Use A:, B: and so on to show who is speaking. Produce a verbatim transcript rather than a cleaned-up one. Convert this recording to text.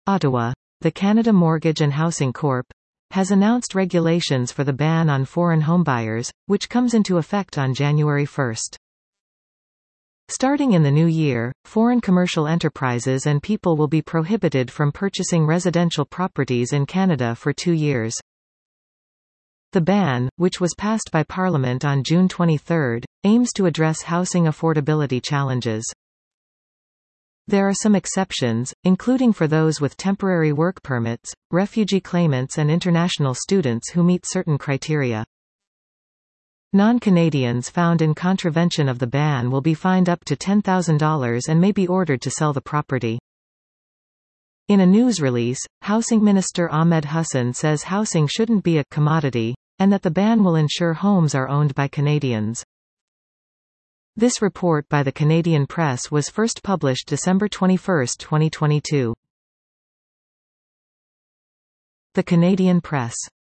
A: Ottawa. The Canada Mortgage and Housing Corporation has announced regulations for the ban on foreign homebuyers, which comes into effect on January first. Starting in the new year, foreign commercial enterprises and people will be prohibited from purchasing residential properties in Canada for two years. The ban, which was passed by Parliament on June twenty-third, aims to address housing affordability challenges. There are some exceptions, including for those with temporary work permits, refugee claimants and international students who meet certain criteria. Non-Canadians found in contravention of the ban will be fined up to ten thousand dollars and may be ordered to sell the property. In a news release, Housing Minister Ahmed Hussein says housing shouldn't be a commodity, and that the ban will ensure homes are owned by Canadians. This report by the Canadian Press was first published December twenty-first, twenty twenty-two. The Canadian Press.